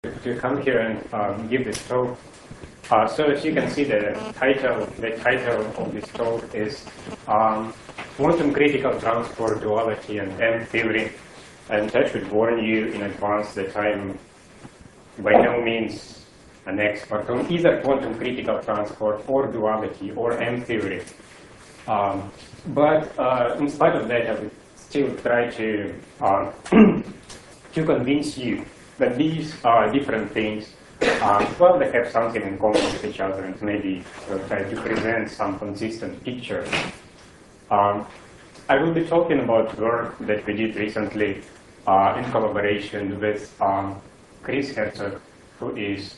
to come here and give this talk. So as you can see, the title of this talk is Quantum Critical Transport Duality and M-Theory. And I should warn you in advance that I'm by no means an expert on either quantum critical transport or duality or M-Theory. But in spite of that, I would still try to to convince you that these are different things. Well, they have something in common with each other, and maybe we'll try to present some consistent picture. I will be talking about work that we did recently in collaboration with Chris Herzog, who is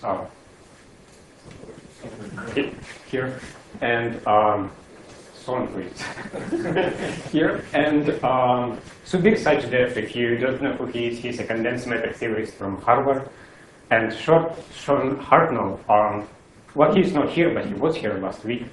here, and Son, please, here, and Subir Sachdev, if you don't know who he is, he's a condensed matter theorist from Harvard, and Sean Hartnell, well, he's not here, but he was here last week.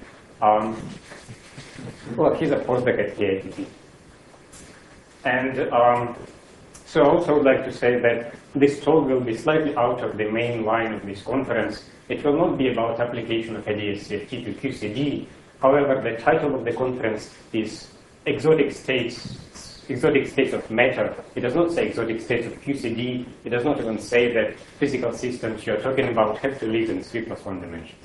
Well, he's a postdoc at KIT. And so I also would like to say that this talk will be slightly out of the main line of this conference. It will not be about application of ADS-CFT to QCD. However, the title of the conference is Exotic States of Matter. It does not say exotic states of QCD. It does not even say that physical systems you're talking about have to live in 3+1 dimensions.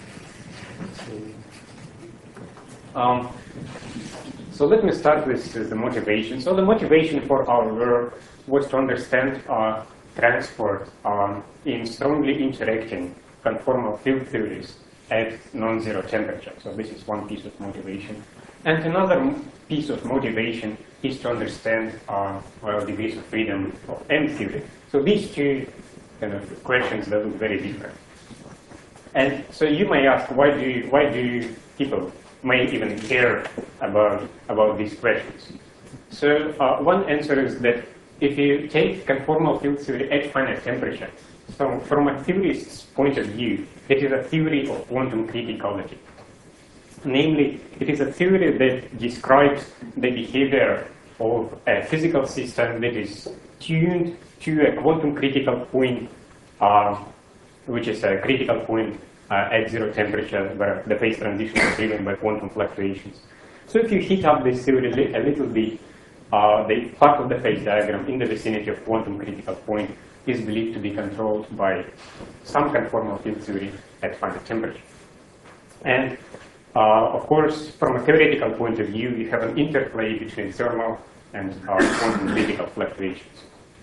So let me start with the motivation. So the motivation for our work was to understand transport in strongly interacting conformal field theories at non-zero temperature. So this is one piece of motivation. And another piece of motivation is to understand well, degrees of freedom of M-theory. So these two kind of questions that look very different. And so you may ask, why do people may even care about these questions? So one answer is that if you take conformal field theory at finite temperature, so from a theorist's point of view, it is a theory of quantum criticality. Namely, it is a theory that describes the behavior of a physical system that is tuned to a quantum critical point, which is a critical point at zero temperature, where the phase transition is driven by quantum fluctuations. So if you heat up this theory a little bit, the part of the phase diagram in the vicinity of quantum critical point is believed to be controlled by some conformal field theory at finite temperature. And of course, from a theoretical point of view, you have an interplay between thermal and quantum critical fluctuations.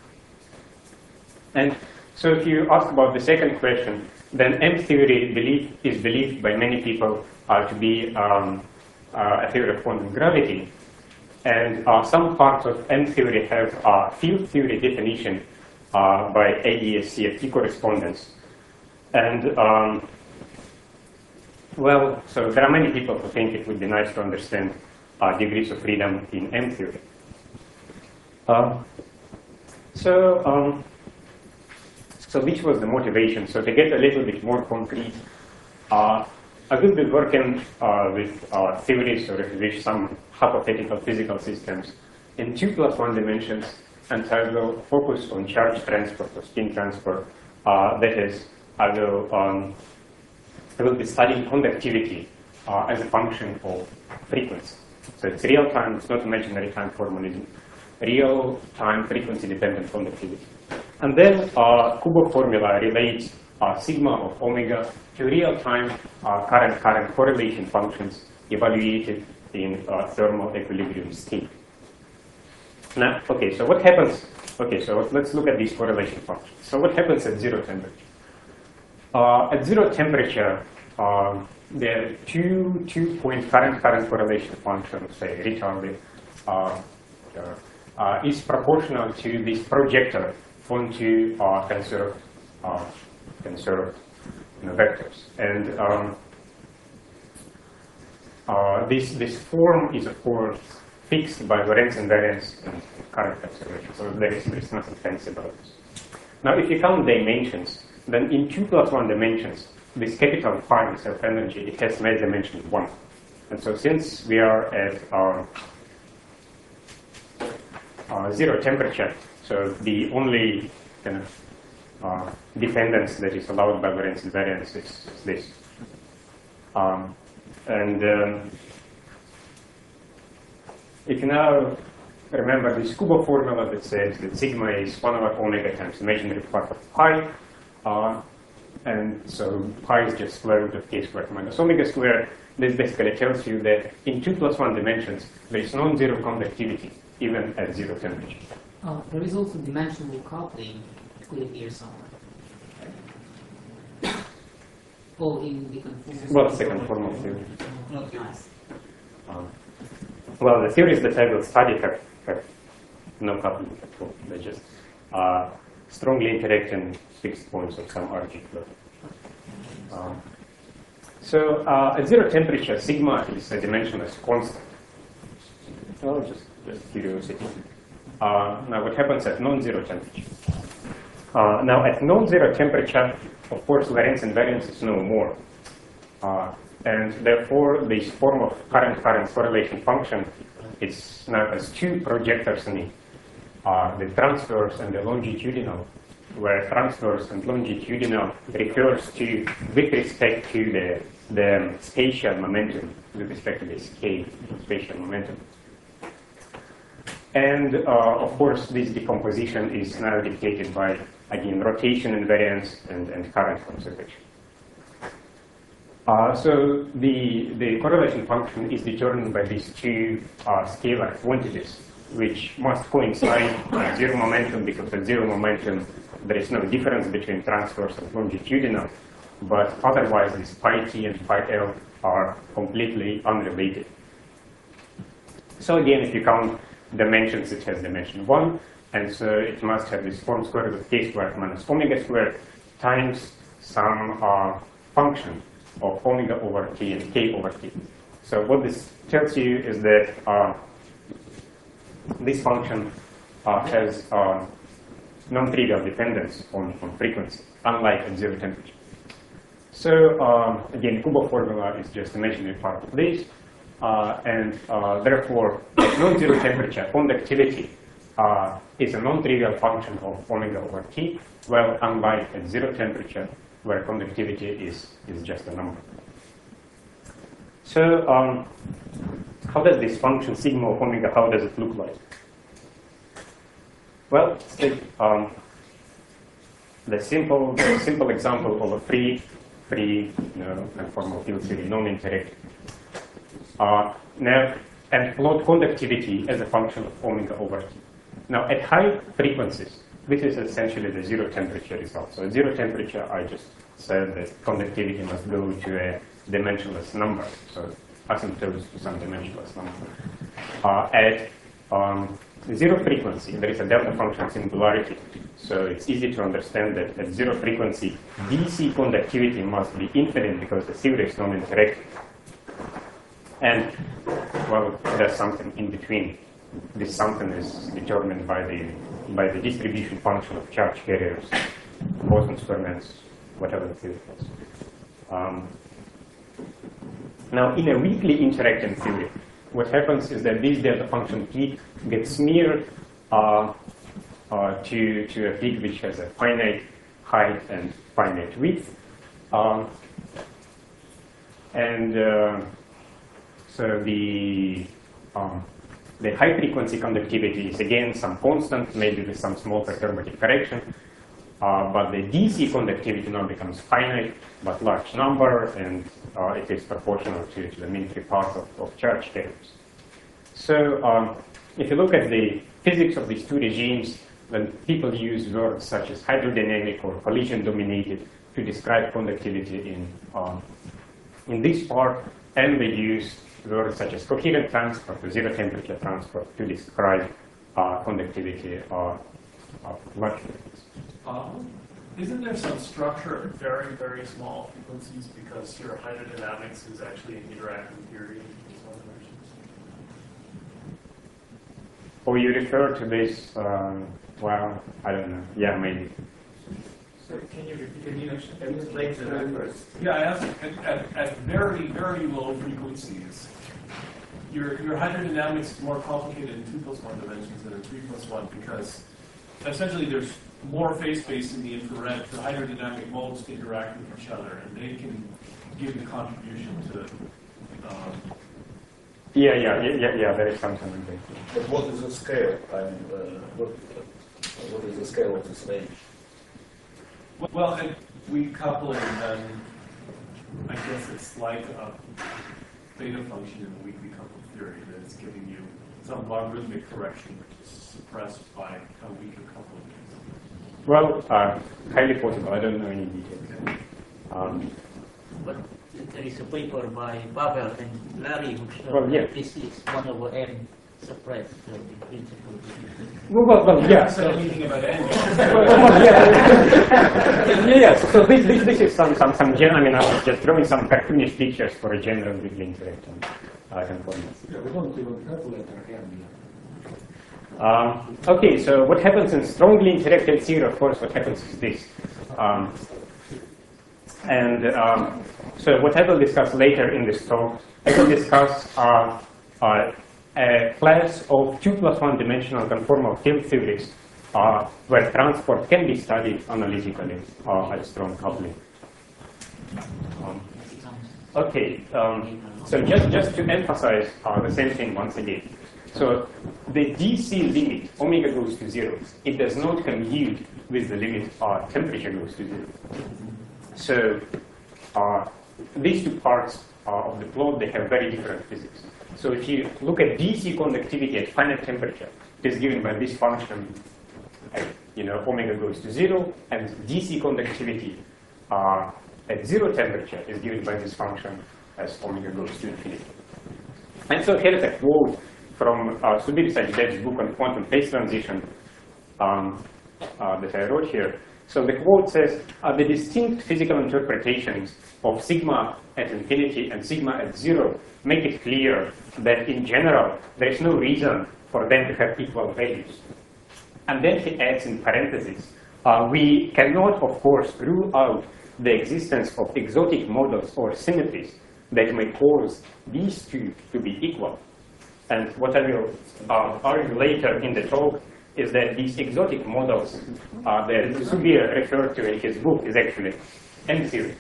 And so if you ask about the second question, then M-theory is believed by many people to be a theory of quantum gravity. And some parts of M-theory have a field theory definition by ADS-CFT correspondence. And well, so there are many people who think it would be nice to understand degrees of freedom in M-theory. So which was the motivation? So to get a little bit more concrete, I will be working with theories or with some hypothetical physical systems in 2+1 dimensions, and I will focus on charge transport or spin transport. That is, I will be studying conductivity as a function of frequency. So it's real time, it's not imaginary time formalism. Real time frequency dependent conductivity. And then Kubo formula relates sigma of omega to real time current correlation functions evaluated in thermal equilibrium state. Now, okay, so what happens? Okay, so let's look at these correlation functions. So what happens at zero temperature? At zero temperature, the two-point current correlation function, say retarded, is proportional to this projector onto conserved vectors. And this form is, of course, fixed by Lorentz invariance and current conservation. So there's nothing fancy about this. Now, if you count dimensions, then in 2+1 dimensions, this capital phi self-energy, it has mass dimension 1. And so since we are at zero temperature, so the only kind of dependence that is allowed by variance invariance is this. If you now remember this Kubo formula that says that sigma is 1 over omega times imaginary part of pi, and so pi is just square root of k squared minus omega squared. This basically tells you that in 2 plus 1 dimensions, there is non-zero conductivity, even at 0 temperature. There is also dimensional coupling here somewhere. Oh, in the conformal. Well, second form of theory. Nice. Well, the theories that I will study have no coupling at all. They just strongly interacting fixed points of some RG flow. So at 0 temperature, sigma is a dimensionless constant. Well, just curiosity. Now, what happens at non-zero temperature? Now, at non-zero temperature, of course, variance invariance is no more. And therefore, this form of current-current correlation function is now has 2 projectors in it, the transverse and the longitudinal, where transverse and longitudinal refers to, with respect to the spatial momentum, with respect to this k spatial momentum. And of course, this decomposition is now dictated by, again, rotation invariance and current conservation. So the correlation function is determined by these 2 scalar quantities, which must coincide at 0 momentum, because at 0 momentum there is no difference between transverse and longitudinal, but otherwise these pi t and pi l are completely unrelated. So again, if you count dimensions, it has dimension 1, and so it must have this form square root of k squared minus omega squared times some function of omega over t and k over t. So what this tells you is that this function has non-trivial dependence on frequency, unlike at 0 temperature. So again, Kubo formula is just imaginary part of this, and therefore, at non-zero temperature, conductivity is a non-trivial function of omega over t, well, unlike at 0 temperature, where conductivity is just a number. So how does this function sigma of omega, how does it look like? Well, the simple example of a free conformal field theory, non-interactive. Now, and plot conductivity as a function of omega over t. Now, at high frequencies, this is essentially the 0 temperature result. So at 0 temperature, I just said that conductivity must go to a dimensionless number. So asymptotes to some dimensionless number. At 0 frequency, there is a delta function singularity. So it's easy to understand that at 0 frequency, DC conductivity must be infinite because the theory is non-interactive. And, well, there's something in between. This something is determined by the distribution function of charge carriers, boson experiments, whatever the theory is. Now, in a weakly interacting theory, what happens is that this delta function peak gets smeared to a peak which has a finite height and finite width. So the high frequency conductivity is again some constant, maybe with some small perturbative correction. But the DC conductivity now becomes finite, but large number, and it is proportional to the mean-free path of charge carriers. So if you look at the physics of these 2 regimes, then people use words such as hydrodynamic or collision-dominated to describe conductivity in this part, and they use words such as coherent transport or 0 temperature transport to describe conductivity of large frequencies. Isn't there some structure at very, very small frequencies because your hydrodynamics is actually an interacting theory in small dimensions? Oh, you refer to this, well, I don't know. Yeah, maybe. So can you explain to that first? Yeah, I asked at very, very low frequencies, your hydrodynamics is more complicated in 2 plus 1 dimensions than in 3 plus 1 because essentially there's more phase space in the infrared for hydrodynamic modes to interact with each other, and they can give the contribution to. There is something like that. But what is the scale? I mean, what is the scale of this range? Well, we couple it, and I guess it's like a beta function in the weakly coupled theory that is giving you some logarithmic correction which is suppressed by how weak a coupling is. Well, highly possible. I don't know any details. But there is a paper by Pavel and Larry who showed Well, yeah. that this is 1 over n suppressed in principle. Well, yeah. So anything about n. So this is some general. I mean, I was just drawing some cartoonish pictures for a general weakly interaction conformance. Yeah, we don't even calculate our n. Okay, so what happens in strongly interacted theory? Of course, what happens is this. So what I will discuss later in this talk, I will discuss a class of 2+1 dimensional conformal field theories where transport can be studied analytically at strong coupling. So just to emphasize the same thing once again. So the DC limit, omega goes to 0, it does not compute with the limit temperature goes to 0. So these two parts of the plot, they have very different physics. So if you look at DC conductivity at finite temperature, it is given by this function, omega goes to 0, and DC conductivity at 0 temperature is given by this function as omega goes to infinity. And so here is a quote from Subir Sajdeh's book on quantum phase transition that I wrote here. So the quote says, the distinct physical interpretations of sigma at infinity and sigma at 0 make it clear that in general, there is no reason for them to have equal values. And then he adds in parentheses, we cannot, of course, rule out the existence of exotic models or symmetries that may cause these two to be equal. And what I will argue later in the talk is that these exotic models that Subir referred to in his book is actually M-theory.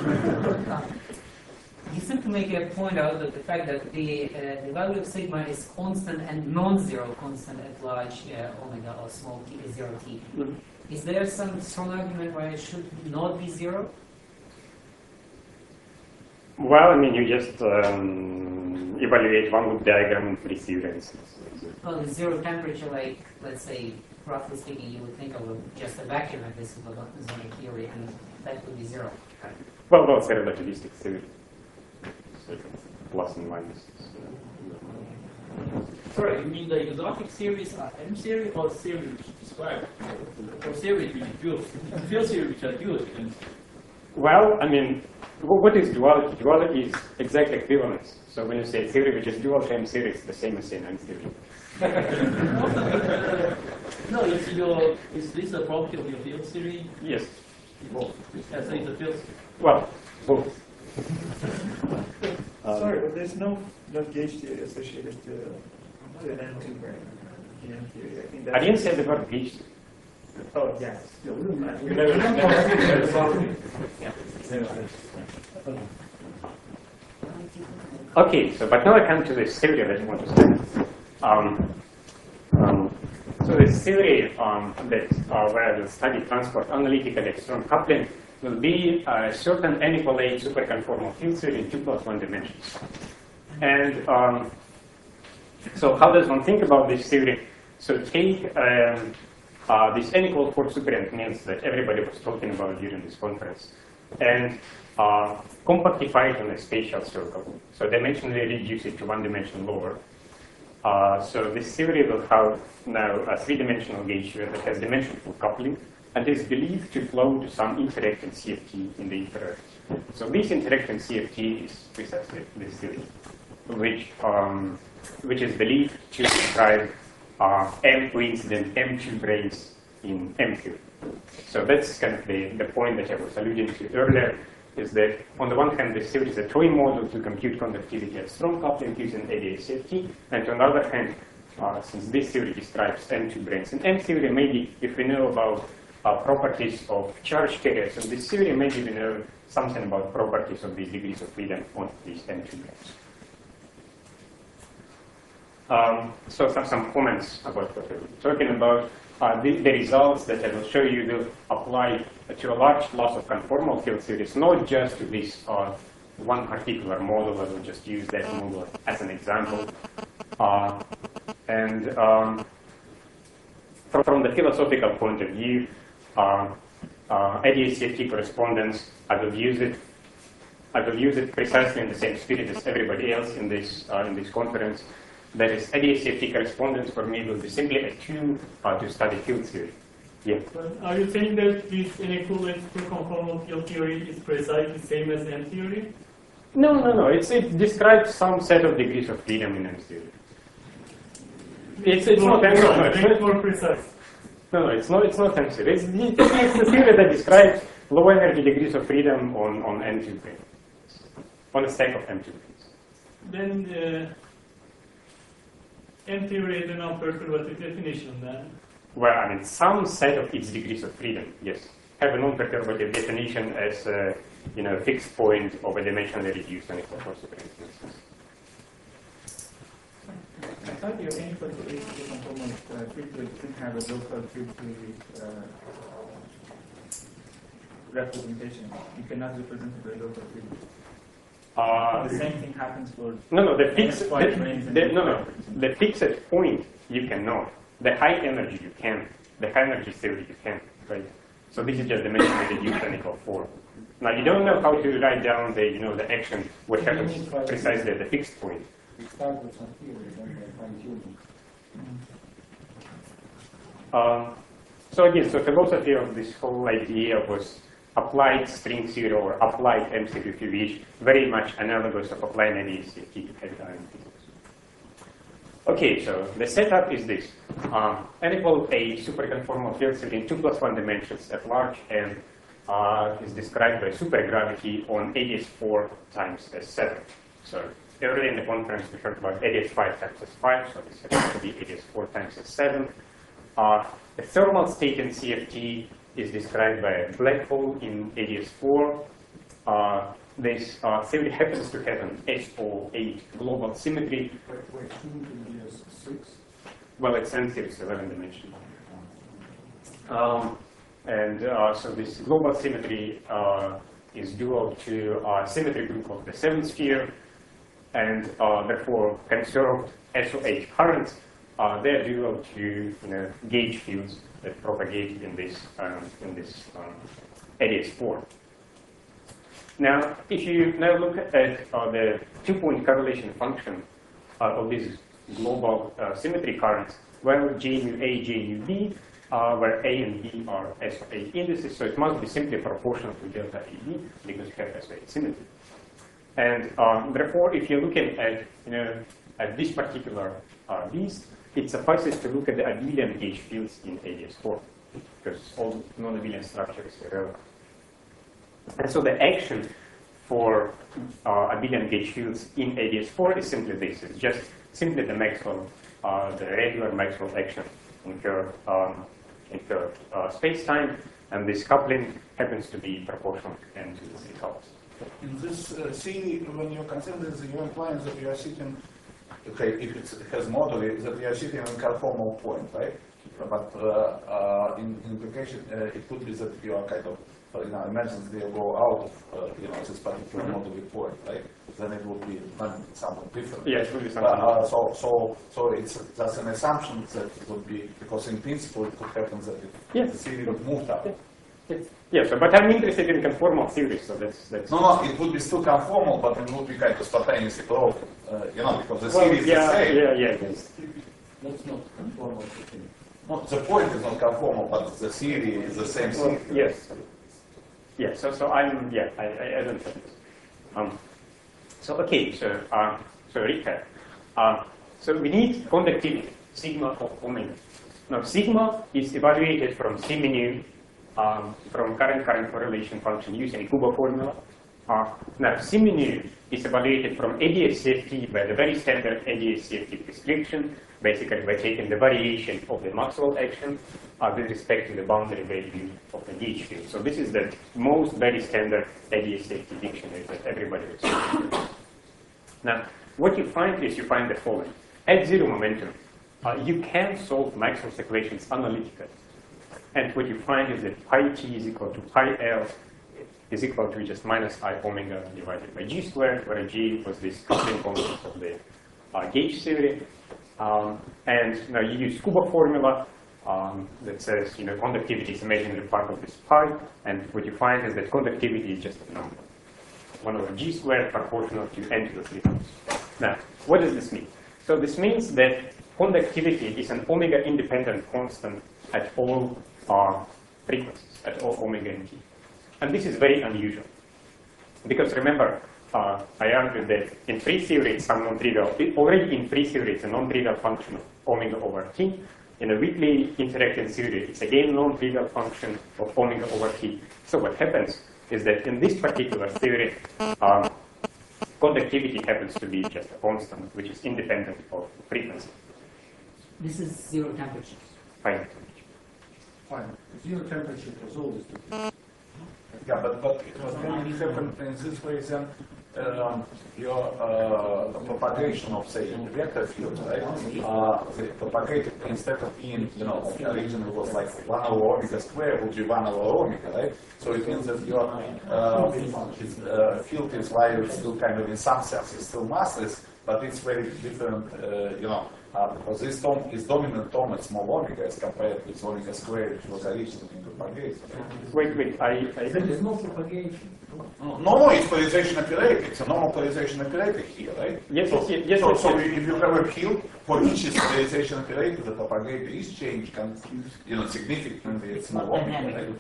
You seem to make a point out that the fact that the value of sigma is constant and non-zero constant at large omega or small t, 0t. Is there some strong argument why it should not be 0? Well, I mean, you just evaluate one loop diagram in free series. Well, zero temperature, like, let's say, roughly speaking, you would think of just a vacuum at this zonic theory, and that would be 0. Well, that's a relativistic theory. So plus and minus. Sorry, you mean the exotic series are M series or series which describe? Or series which build? Field series which are built? Well, I mean, what is duality? Duality is exact equivalence. So when you say theory which is dual to M series, it's the same as saying M theory. No, is this a property of your field series? Yes. Both. Yeah, so it's a field series. Well, both. Sorry, but there's no gauge theory associated to an M2 brain in M theory. I think I didn't say the word gauge. Oh, yeah. Okay, so but now I come to this theory that I want to study. So this theory that where I will study transport analytically at strong coupling will be a certain n-equal-8 superconformal field theory in 2+1 dimensions. And so how does one think about this theory? So take this n=4 super means that everybody was talking about during this conference, and compactify it on a spatial circle. So dimensionally reduce it to 1 dimension lower. So this theory will have now a 3-dimensional gauge that has dimensional coupling and is believed to flow to some interacting CFT in the infrared. So this interacting CFT is precisely this theory, which is believed to describe M-coincident M2 branes in M theory. So that's kind of the point that I was alluding to earlier, is that on the one hand, this theory is a toy model to compute conductivity at strong coupling using ADA-CFT, and on the other hand, since this theory describes M2 branes in M theory, maybe if we know about properties of charge carriers. So this theory maybe we know something about properties of these degrees of freedom on these M2 branes. So some comments about what we're talking about. The results that I will show you will apply to a large loss of conformal field series, not just to this one particular model. I will just use that model as an example. From the philosophical point of view, ADS-CFT correspondence, I will use it precisely in the same spirit as everybody else in this conference. That is, ADS-CFT correspondence for me will be simply a tool to study field theory. Yeah. But are you saying that this inequivalence to conformal field theory is precisely the same as M theory? No. It describes some set of degrees of freedom in M theory. It's not M theory. It's more precise. No, it's not M theory. It's the theory that describes low energy degrees of freedom on M2 branes, on a stack of M2 branes. Then M theory is an non-perturbative definition then. Well, I mean, some set of its degrees of freedom, yes, have a non-perturbative definition as a fixed point of a dimensionally reduced unequal force of instance. I thought your input to conformal field theory didn't have a local field theory representation. You cannot represent it by local field. The same thing happens for the fixed point you cannot. The high energy you can. The high energy theory you can, right? So this is just dimensionally reduced unequal form. Now you don't know how to write down the action what happens precisely at the fixed point. We start with some theory, then we fine-tuning. So again, philosophy of this whole idea was applied string theory or applied M-theory, if you wish, very much analogous of applying ADS-CFT to head-ion physics. Okay, so the setup is this. N=a superconformal field set in 2 + 1 dimensions at large and is described by supergravity on ADS4 times S7. So earlier in the conference we heard about ADS5 times S5, so this has to be ADS4 times S7. The thermal state in CFT is described by a black hole in ADS4. This theory happens to have an SO8 global symmetry. Wait, ADS6? Well, it's N series 11 dimensional. So this global symmetry is dual to a symmetry group of the 7th sphere, and therefore conserved SO8 currents. They're dual to gauge fields that propagate in this ADS4. Now, if you now look at the 2-point correlation function of these global symmetry currents, well, J mu A, J mu B, where A and B are SO8 indices, so it must be simply proportional to delta AB because you have SO8 symmetry. And therefore, if you're looking at at this particular beast, it suffices to look at the abelian gauge fields in ADS4 because all non-abelian structure is irrelevant. And so the action for abelian gauge fields in ADS4 is simply this. It's just simply the Maxwell, the regular Maxwell action in curved space-time, and this coupling happens to be proportional to n to the 3 In this C, when you consider this, you imply that you are sitting, okay, if it has moduli, that you are sitting on a conformal point, right? But in implication, it could be that you are kind of, imagine they go out of this particular moduli point, right? Then it would be something different. Yes, it would be something different. So it's just an assumption that it would be, because in principle it could happen that the theory would move up. Yes, but I'm interested in conformal theory, so that's. No, it would be still conformal, but it would be kind of spontaneously broken, because the theory is the same. Yes. That's not conformal to thing. No, the point is not conformal, but the theory is the same thing. Yes. Yeah. So I don't have this. So recap. So we need conductivity, sigma of omega. Now sigma is evaluated from C mu, from current correlation function using Kubo formula. Now, CMINU is evaluated from ADS-CFT by the very standard ADS-CFT prescription, basically by taking the variation of the Maxwell action with respect to the boundary value of the gauge field. So this is the most very standard ADS-CFT dictionary that everybody uses. Now, what you find is you find the following. At zero momentum, you can solve Maxwell's equations analytically. And what you find is that pi t is equal to pi L is equal to just minus I omega divided by G squared, where G was this coupling constant of the gauge theory. And now you use Kuba formula that says, conductivity is imaginary part of this pi, and what you find is that conductivity is just a number, 1 over G squared proportional to n to the 3. Now, what does this mean? So this means that conductivity is an omega independent constant at all frequencies, at all omega and t. And this is very unusual. Because remember, I argued that in free theory it's some non-trivial. Already in free theory it's a non-trivial function of omega over t. In a weakly interacting theory it's again non-trivial function of omega over t. So what happens is that in this particular theory, conductivity happens to be just a constant, which is independent of frequency. This is zero temperature. Fine. Fine. Zero temperature was always the Yeah, but it was going to happen in this way, then your propagation of, say, the vector field, right? The propagated, instead of being, originally was like 1 over omega squared, would be 1 over omega, right? So it means that your field is while it's still kind of, in some sense, it's still massless, but it's very different, because this term is dominant term at small omega as compared with omega squared, which was originally propagated. Wait, There is no propagation. No, it's polarization operator. It's a normal polarization operator here, right? Yes, so, yes. So if you have a field for each polarization operator, the propagator is changed, significantly at small omega, right?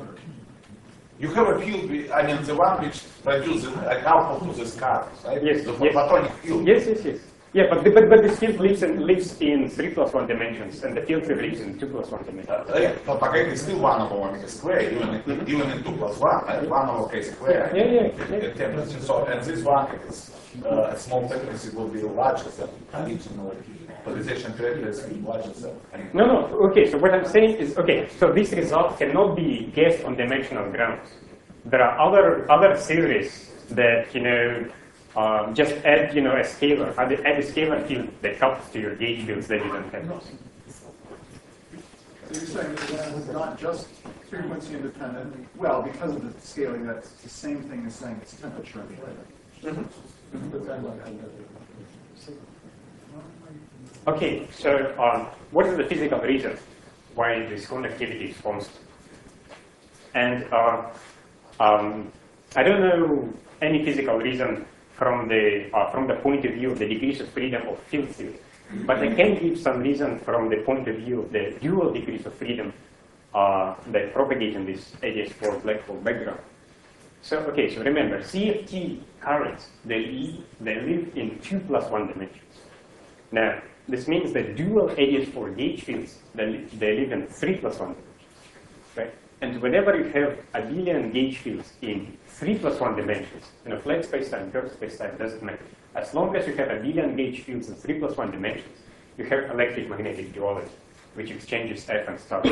You have a field, the one which produces an output to the scaters, right? Yes, the yes. photonic field. Yes. Yeah, but this field lives in 3 plus 1 dimensions, and the field lives in 2 plus 1 dimensions. Propagator is still 1 over omega squared, even in 2 plus 1, right? 1 over k squared. Yeah. So, and this one is a small frequency will be larger than original polarization operator is larger than. No. Okay, so what I'm saying is, so this result cannot be guessed on dimensional grounds. There are other theories that, just add, a scalar, add a scalar field that couples to your gauge fields that you don't have. So you're saying that it's not just frequency independent? Well, because of the scaling, that's the same thing as saying it's temperature independent. Okay, so what is the physical reason why this conductivity is constant? And I don't know any physical reason from the point of view of the degrees of freedom of field theory, but I can give some reason from the point of view of the dual degrees of freedom that propagate in this ADS4 black hole background. So remember, CFT currents, they live in 2 plus 1 dimensions. Now, this means that dual ADS4 gauge fields, they live in 3 plus 1 dimensions, right? And whenever you have abelian gauge fields in 3 plus 1 dimensions, in a flat spacetime, curved spacetime, doesn't matter. As long as you have abelian gauge fields in 3 plus 1 dimensions, you have electric magnetic duality, which exchanges F and star.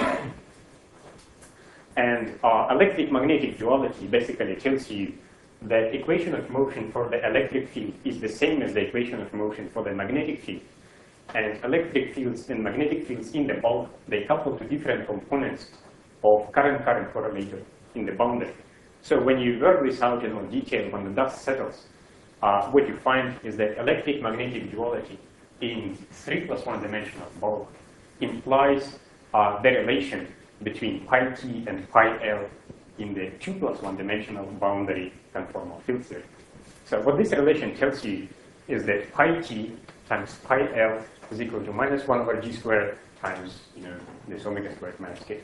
And electric magnetic duality basically tells you that equation of motion for the electric field is the same as the equation of motion for the magnetic field. And electric fields and magnetic fields in the bulk, they couple to different components of current correlator in the boundary. So when you work this out in more detail, when the dust settles, what you find is that electric magnetic duality in 3 plus 1 dimensional bulk implies the relation between pi t and pi l in the 2 plus 1 dimensional boundary conformal field theory. So what this relation tells you is that pi t times pi l is equal to minus 1 over g squared times this omega squared minus k.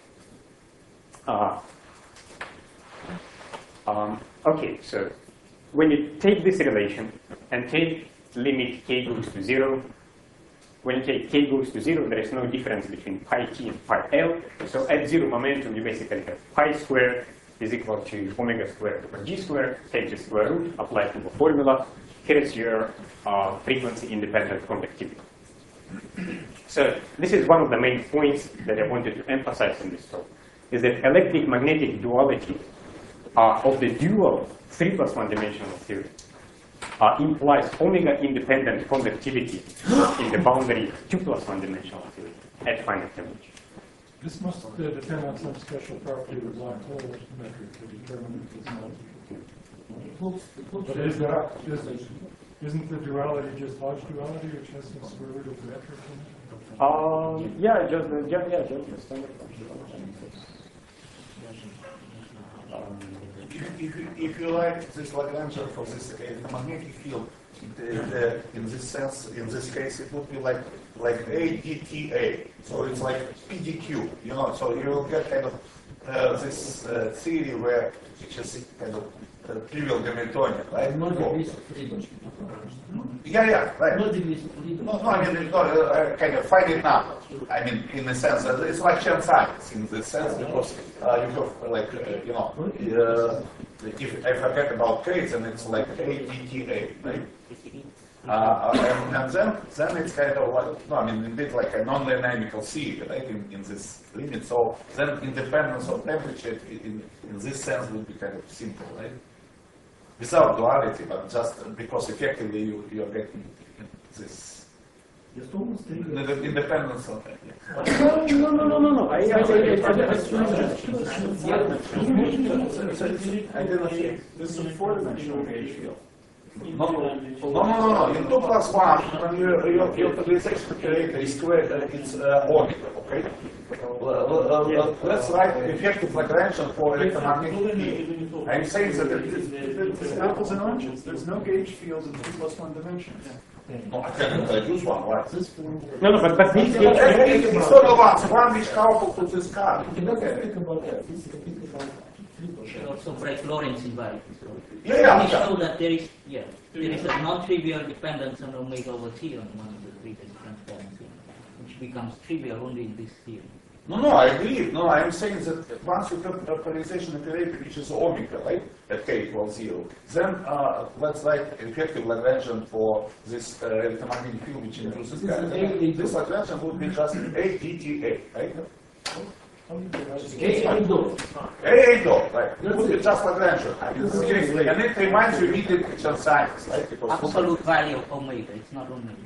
Okay, so when you take this relation and take limit k goes to 0, when you take k goes to 0, there is no difference between pi t and pi l. So at 0 momentum, you basically have pi squared is equal to omega squared over g squared. Take the square root, apply to the formula. Here is your frequency-independent conductivity. So this is one of the main points that I wanted to emphasize in this talk, is that electric-magnetic duality of the dual 3 + 1 dimensional theory implies omega-independent conductivity in the boundary 2 + 1 dimensional theory at finite temperature. This must depend on some special property of the black hole metric to determine if it's not. But isn't the duality just Hodge duality, which has some square root of the metric in it? Yeah, just the standard If you like this Lagrangian for this magnetic field, in this sense, in this case, it would be like ADTA. So it's like PDQ, you know. So you will get kind of this theory where it's just kind of trivial Hamiltonian, right? No degrees of freedom. Yeah, right. No degrees of freedom. No, I mean, it's not kind of finite number. I mean, in a sense, it's like chance science in this sense, because you have, like, you know, if I forget about K, then it's like ADTA, right? And then it's kind of like, no, I mean, indeed like a non-dynamical theory, right, in this limit. So then independence of temperature in this sense would be kind of simple, right? Without duality, but just because effectively you are getting this independence of it. No. I didn't hear. This is a 4-dimensional gauge field. No. In 2 + 1, when your utilization operator is squared, it's omega, okay? Let's write effective Lagrangian for electromagnetic field. I'm saying that It's apples and oranges. There's no gauge field in 2 + 1 dimension. no, I can't use one, right? No, but these It's all of one which couple to this card. Also break Lorentz invariant. Yeah. We show that there is a non-trivial dependence on omega over t on one of the greatest transparency, which becomes trivial only in this theory. No, I agree. No, I'm saying that once you have a polarization operator which is omega, right, at k = 0, then let's write effective Lagrangian for this electromagnetic field which induces current. This Lagrangian would be just ADTA, right? A dot. Right? It would be just Lagrangian. And it reminds you immediately of science, right? Because Absolute value of omega. It's not omega.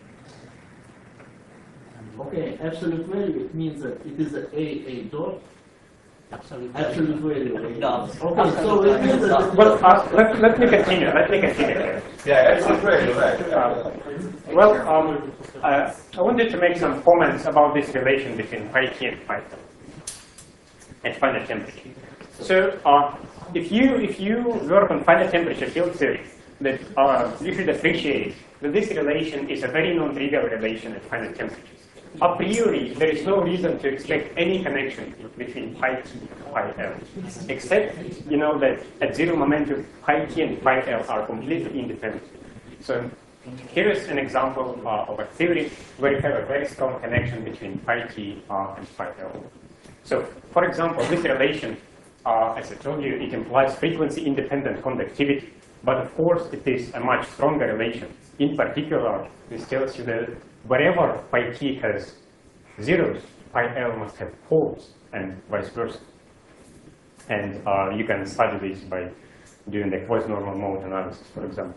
Okay, absolute value, it means that it is a dot. Absolute Absolute value. Dots. Okay, so it means that. Well, let me continue. Here. yeah, absolute value, right? Well, I wanted to make some comments about this relation between pi t and pi tau at finite temperature. So, if you work on finite temperature field theory, that you should appreciate that this relation is a very non-trivial relation at finite temperatures. A priori, there is no reason to expect any connection between pi t and pi l, except you know that at zero momentum, pi t and pi l are completely independent. So here is an example of a theory where you have a very strong connection between pi t and pi l. So, for example, this relation, as I told you, it implies frequency-independent conductivity, but of course it is a much stronger relation. In particular, this tells you that wherever pi t has zeros, pi l must have poles, and vice versa. And you can study this by doing the quasi-normal mode analysis, for example.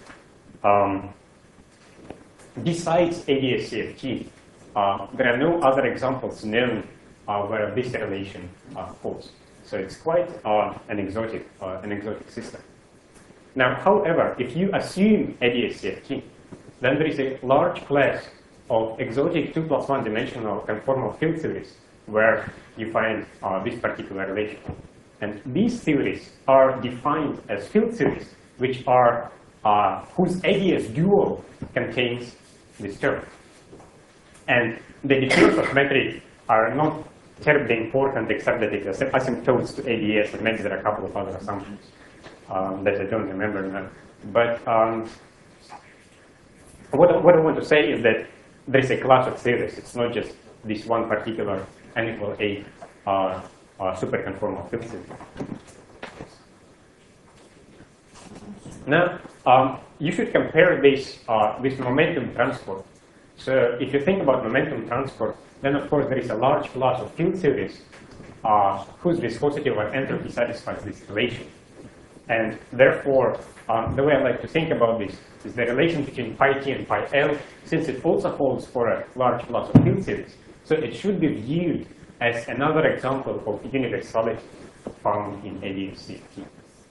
Besides ADS-CFT, there are no other examples known where this relation holds. So it's quite an exotic system. Now, however, if you assume ADS-CFT, then there is a large class of exotic 2 + 1 dimensional conformal field theories where you find this particular relation. And these theories are defined as field theories which are whose ADS dual contains this term. And the details of metric are not terribly important except that it is asymptotes to ADS, and maybe there are a couple of other assumptions that I don't remember now. But what I want to say is that there is a class of theories. It's not just this one particular n = 8 superconformal field theory. Now, you should compare this with momentum transport. So if you think about momentum transport, then of course there is a large class of field theories whose viscosity or entropy satisfies this relation. And therefore, the way I like to think about this is the relation between pi t and pi l, since it also holds for a large class of field theories. So it should be viewed as another example of universality found in ADS-CFT.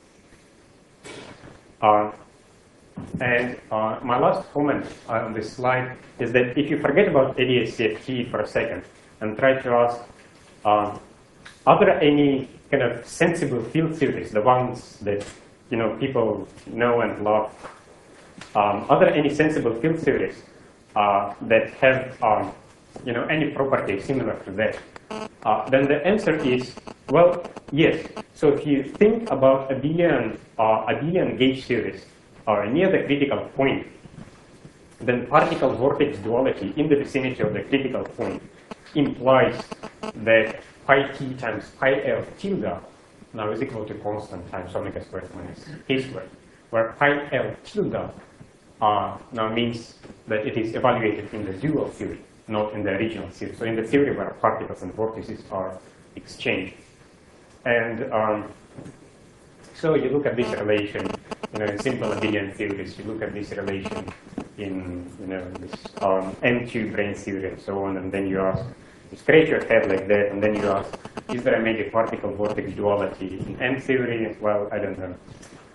My last comment on this slide is that if you forget about ADS-CFT for a second and try to ask, are there any kind of sensible field theories, the ones that people know and love? Are there any sensible field theories that have any property similar to that? Then the answer is, well, yes. So if you think about a billion gauge series near the critical point, then particle vortex duality in the vicinity of the critical point implies that pi t times pi l tilde now is equal to constant times omega squared minus k squared, where pi l tilde now means that it is evaluated in the dual theory, not in the original theory. So in the theory where particles and vortices are exchanged. And so you look at this relation, in simple abelian theories, you look at this relation in, this M2 brane theory and so on, and then you ask, you scratch your head like that, and then you ask, is there maybe particle vortex duality in M theory? Well, I don't know.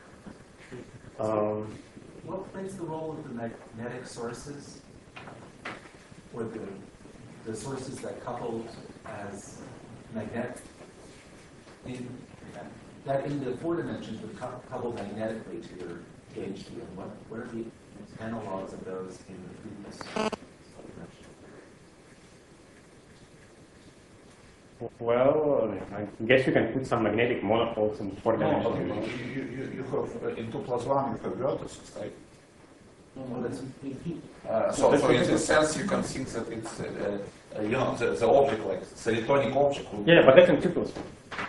What plays the role of the magnetic sources, or the sources that couple as magnetic? That in the 4 dimensions would couple magnetically to your gauge field. What are the analogs of those in the previous dimension? Well, I guess you can put some magnetic monopoles in 4 dimensions. No, you have in 2 plus 1 you have vertices, right? Well, that's So in this sense, you can think that it's the object, like serotonin object. Yeah, but that's in 2 plus 1.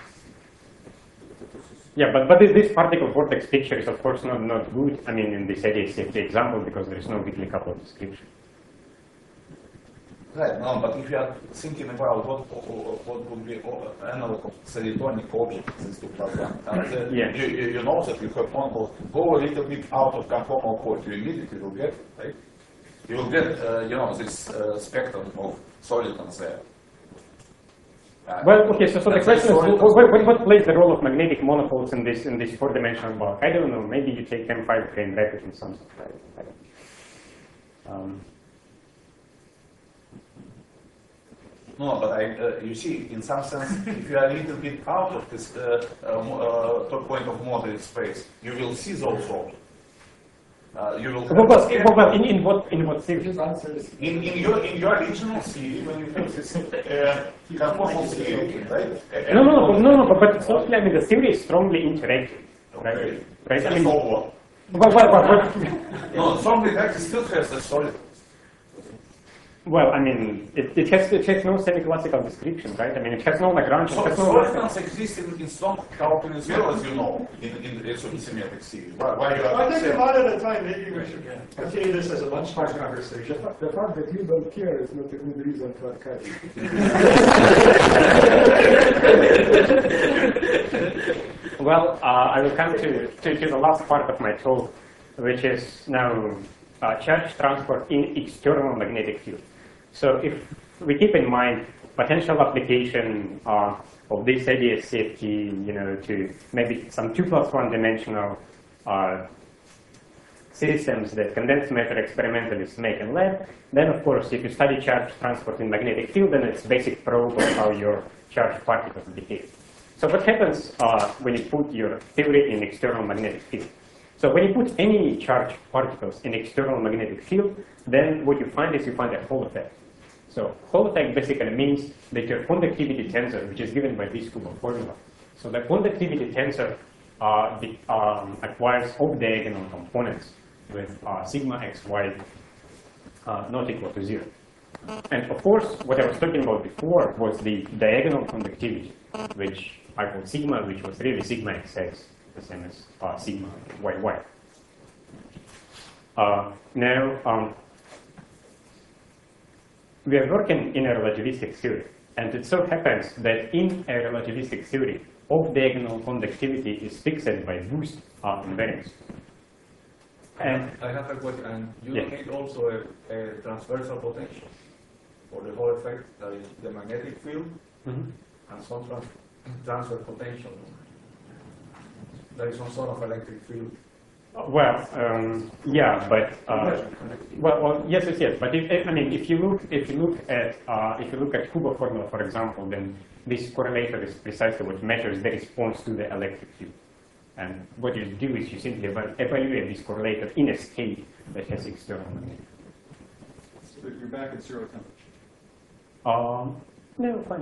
Yeah, but this particle vortex picture is of course not good. I mean, in this ADS-CFT example, because there is no weakly coupled description. Right. No, but if you are thinking about what would be analog of serotonin object, this 2 plus 1, yeah. you know that you have monopole, go a little bit out of conformal code, you immediately will get, right? You will get, this spectrum of solitons there. Well, okay, so the question is, what plays the role of magnetic monopoles in this 4-dimensional block? I don't know, maybe you take M5 grain bracket in some sort. No, but you see, in some sense, if you are a little bit out of this top point of moderate space, you will see those objects. You will in what series? In your original theory, when you have this conformal theory, right? No, but it's not clear. I mean, the theory is strongly interactive, right? Right? I mean, what? No, strongly interactive still has a solid. Well, I mean, it has no semi-classical description, right? I mean, it has no Lagrange. So solitons exist in strong couplings as well, as you know, in the symmetric series. I think a lot of the time, maybe we should continue this as a lunchtime conversation. The fact that you don't care is not a good reason to archive. Well, I will come to the last part of my talk, which is now charge transport in external magnetic field. So if we keep in mind potential application of this ADS-CFT, to maybe some 2 plus 1 dimensional systems that condensed matter experimentalists make in lab, then of course if you study charge transport in magnetic field, then it's basic probe of how your charged particles behave. So what happens when you put your theory in external magnetic field? So when you put any charged particles in external magnetic field, then what you find is you find a Hall effect. So Hall effect basically means that your conductivity tensor, which is given by this Kubo formula. So the conductivity tensor acquires off-diagonal components with sigma xy not equal to 0. And of course, what I was talking about before was the diagonal conductivity, which I called sigma, which was really sigma xx, the same as sigma yy. Now, we are working in a relativistic theory, and it so happens that in a relativistic theory, off-diagonal conductivity is fixed by boost invariance. And I have a question. And you yeah. need also a transversal potential for the whole effect, that is the magnetic field and some transfer potential. There is some sort of electric field. Well, yeah, but well, yes. But if you look at Kubo formula, for example, then this correlator is precisely what measures the response to the electric field. And what you do is you simply evaluate this correlator in a state that has external magnetic. So you're back at zero temperature. No, fine.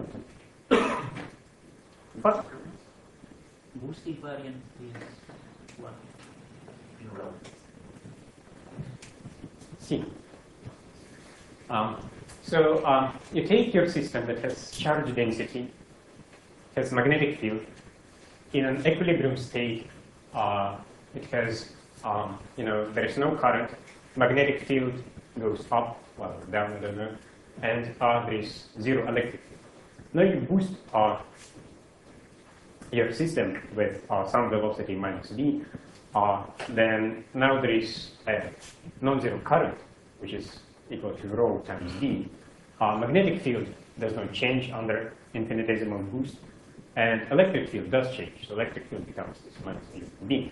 But Boost invariant is what? See. So you take your system that has charge density, has magnetic field. In an equilibrium state, it has, there is no current. Magnetic field goes up, well, down, I don't know, and there is zero electric field. Now you boost your system with some velocity minus v, then now there is a non-zero current, which is equal to rho times v. Magnetic field does not change under infinitesimal boost, and electric field does change. So electric field becomes this minus v.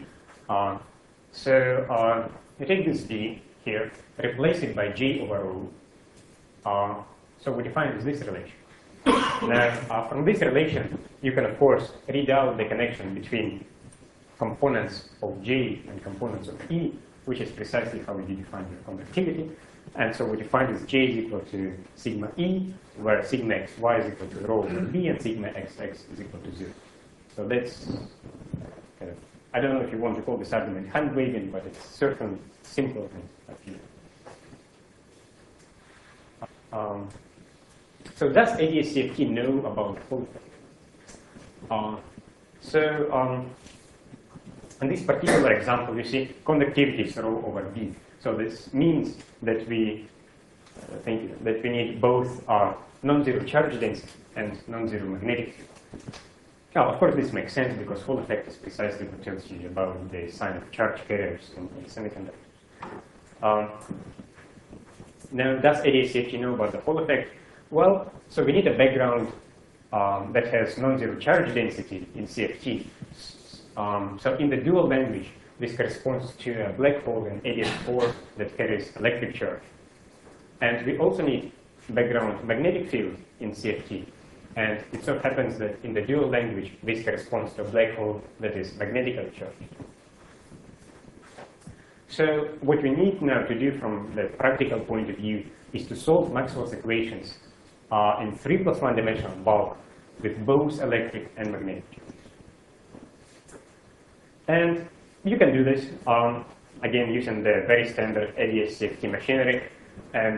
So you take this v here, replace it by j over rho. So we define this relation. Now, from this relation, you can, of course, read out the connection between components of J and components of E, which is precisely how we define the conductivity. And so we define this J is equal to sigma E, where sigma xy is equal to rho over B, and sigma xx is equal to 0. So that's kind of, I don't know if you want to call this argument hand-waving, but it's certainly simpler than a few. So does ADS-CFT know about Hall effect? In this particular example, you see conductivity is rho over B. So this means that we need both non-zero charge density and non-zero magnetic field. Now, of course, this makes sense because Hall effect is precisely what tells you about the sign of charge carriers in semiconductors. Now, does ADS-CFT know about the Hall effect? Well, so we need a background that has non-zero charge density in CFT. So in the dual language, this corresponds to a black hole in ADS4 that carries electric charge. And we also need background magnetic field in CFT. And it so happens that in the dual language, this corresponds to a black hole that is magnetically charged. So what we need now to do from the practical point of view is to solve Maxwell's equations in 3+1 dimensional bulk with both electric and magnetic charge. And you can do this, again, using the very standard ADS-CFT machinery. And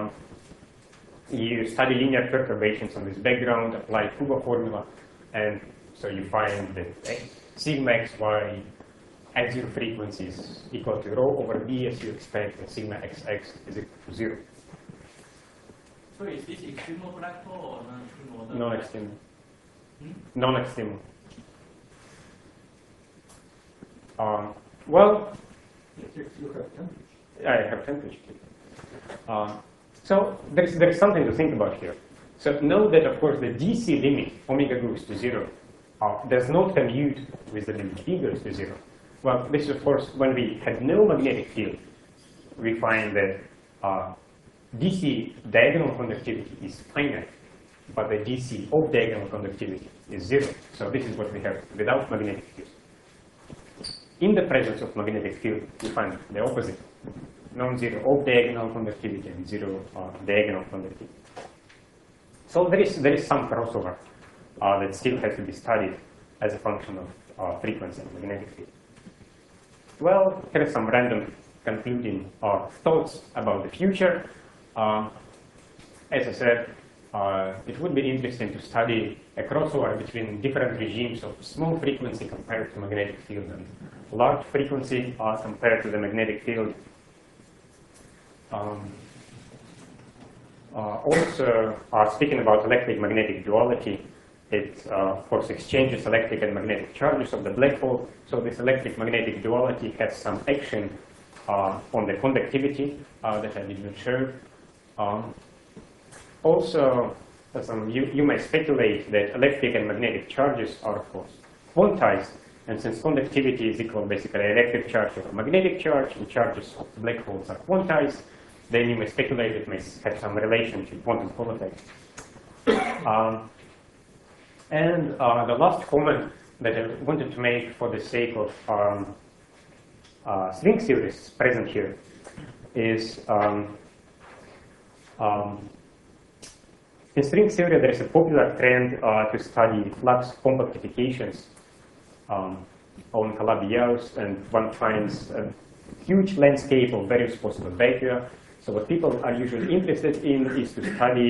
you study linear perturbations on this background, apply Kubo formula, and so you find that sigma xy at zero frequencies equal to rho over b as you expect, and sigma xx is equal to 0. So is this extremal black hole or non-extremal? Non-extremal. Non-extremal. Well, I have temperature. So there is something to think about here. So know that, of course, the DC limit, omega goes to 0, does not commute with the limit b goes to 0. Well, this is, of course, when we had no magnetic field, we find that DC diagonal conductivity is finite, but the DC of diagonal conductivity is 0. So this is what we have without magnetic field. In the presence of magnetic field, we find the opposite. Non-zero off-diagonal conductivity and 0 diagonal conductivity. So there is some crossover that still has to be studied as a function of frequency and magnetic field. Well, here are some random concluding thoughts about the future. As I said, it would be interesting to study a crossover between different regimes of small frequency compared to magnetic field and large frequency compared to the magnetic field. Also, speaking about electric-magnetic duality, it, of course, exchanges electric and magnetic charges of the black hole. So this electric-magnetic duality has some action on the conductivity that I did not show. Also, you may speculate that electric and magnetic charges are, of course, quantized. And since conductivity is equal basically electric charge of a magnetic charge, and charges of black holes are quantized, then you may speculate it may have some relation to quantum Hall effect. And the last comment that I wanted to make for the sake of string theories present here is in string theory there is a popular trend to study flux compactifications on Calabi-Yau's, and one finds a huge landscape of various possible vacua. So what people are usually interested in is to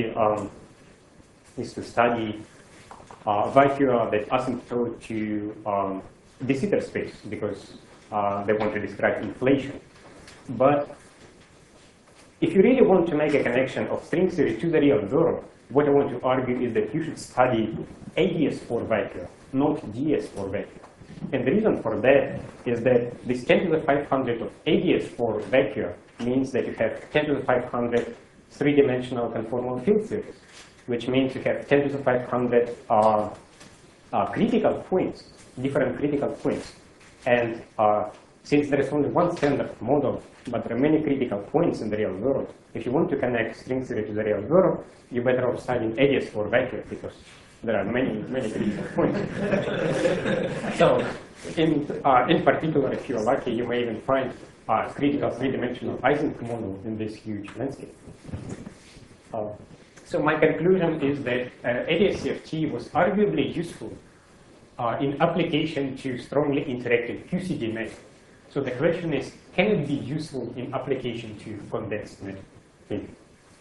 study vacua that asymptote to de Sitter space, because they want to describe inflation. But if you really want to make a connection of string theory to the real world, what I want to argue is that you should study AdS4 vacua, not DS4 vacua. And the reason for that is that this 10 to the 500 of AdS4 vacua means that you have 10 to the 500 three-dimensional conformal field series, which means you have 10 to the 500 critical points, different critical points. And since there is only one standard model, but there are many critical points in the real world, if you want to connect string theory to the real world, you better off studying AdS4 vacua, because there are many critical points. So, in particular, if you're lucky, you may even find a critical three-dimensional Ising model in this huge landscape. So my conclusion is that AdS-CFT was arguably useful in application to strongly interactive QCD method. So the question is, can it be useful in application to condensed method? Thank you.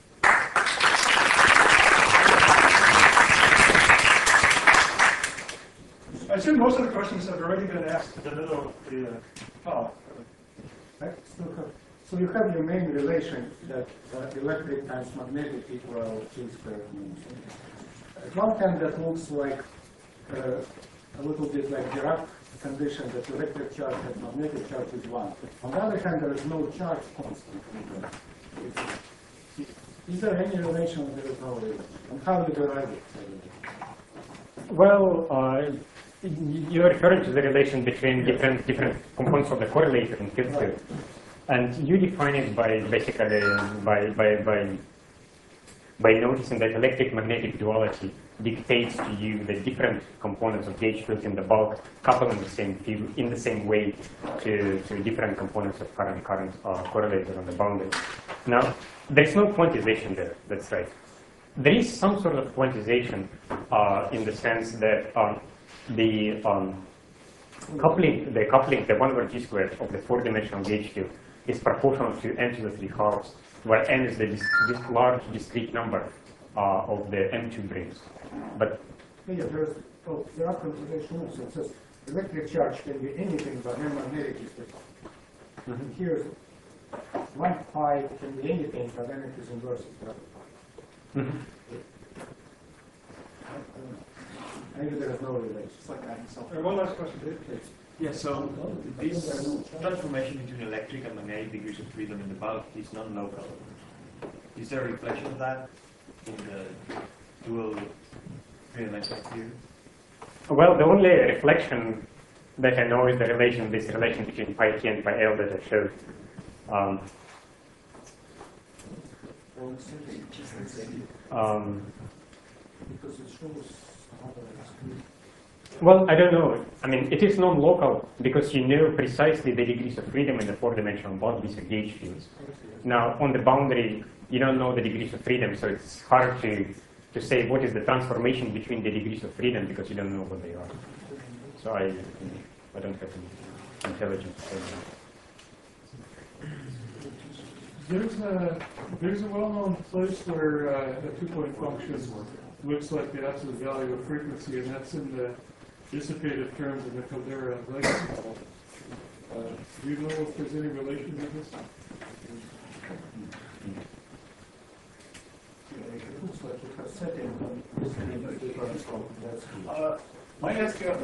I assume most of the questions have already been asked in the middle of the talk. Right? So you have your main relation that electric times magnetic equal Q squared. At one hand, that looks like a little bit like Dirac condition that electric charge and magnetic charge is 1. On the other hand, there is no charge constant. Is there any relation or there is no relation? And how do you derive it? Well, you're referring to the relation between different components of the correlator in field theory. And you define it by basically by noticing that electric-magnetic duality dictates to you the different components of gauge field in the bulk couple in the same field in the same way to different components of current correlator on the boundary. Now, there is no quantization there. That's right. There is some sort of quantization in the sense that the coupling, the 1/g squared of the 4-dimensional gauge field is proportional to n to the 3 halves, where n is this large discrete number of the M2 brings. But yeah, there are quantization also. It says electric charge can be anything, but then magnetic is different. Here, 1 pi can be anything, but then it is inverse. Right? Maybe there is no relation. It's like adding something. One last question, please. Yeah, so this transformation between electric and magnetic degrees of freedom in the bulk is non-local. Is there a reflection of that in the dual three-dimensional theory? Well, the only reflection that I know is this relation between pi t and pi l that I showed. Because it shows well, I don't know. I mean, it is non-local because you know precisely the degrees of freedom in the 4-dimensional bulk, these are gauge fields. Now, on the boundary, you don't know the degrees of freedom, so it's hard to say what is the transformation between the degrees of freedom because you don't know what they are. So I don't have any intelligence to say that. There's a well-known place where a two-point function looks like the absolute value of frequency, and that's in the dissipative terms of the Caldera legacy model. Do you know if there's any relation to this? May I ask you,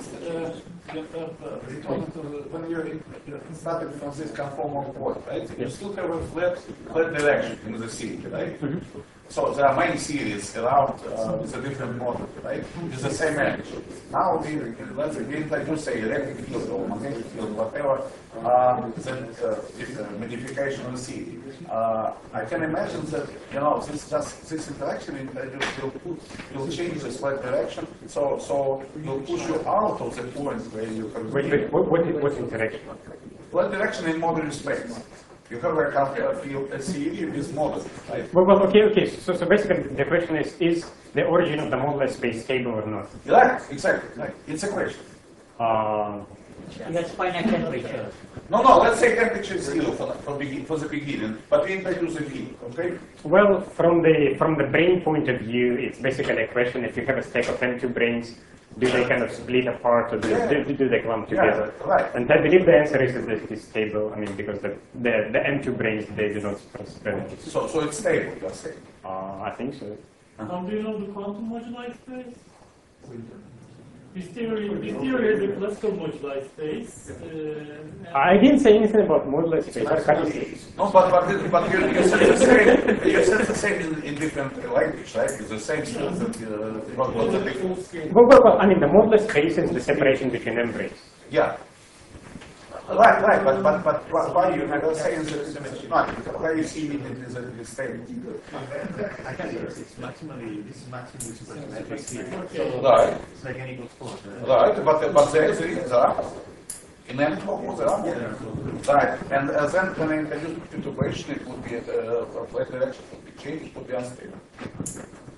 when you started from this conformal point, right? You still have a flat direction in the city, right? So there are many series around with a different model, right? With the same energy. Now let's introduce say electric field or magnetic field, whatever. Then if modification of the city. I can imagine that this interaction will change the flat direction. So will push you out of the point where you have. Wait, what interaction? Flat direction in modular space. You have a field, a series with models, right? Well, okay. So basically, the question is the origin of the modular space stable or not? Right, exactly. Right. It's a question. That's finite temperature. No, let's say temperature is zero for the beginning, but we introduce a V, okay? Well, from the brain point of view, it's basically a question: if you have a stack of M2 brains, do they kind of split apart, or do they clump together? Yeah, right. And I believe the answer is that it is stable. I mean, because the M2 brains, they do not spread. So it's stable, you're saying? I think so. Do you know the quantum moduli space? This theory has a classical moduli space. I didn't say anything about modular space. No, but you said the same. You said the same in different language, right? It's the same stuff. What's the difference? Well, I mean, the modular space is the separation between membranes. Yeah. Right. But why you are saying that? Why you see it as a stable? I can it's maximally supersymmetric here. Right. It's like n equals 4. Right, but the answer is in n form there are. Right, and then when I introduce it to equation, it would be a flat direction would be changed, it would be unstable.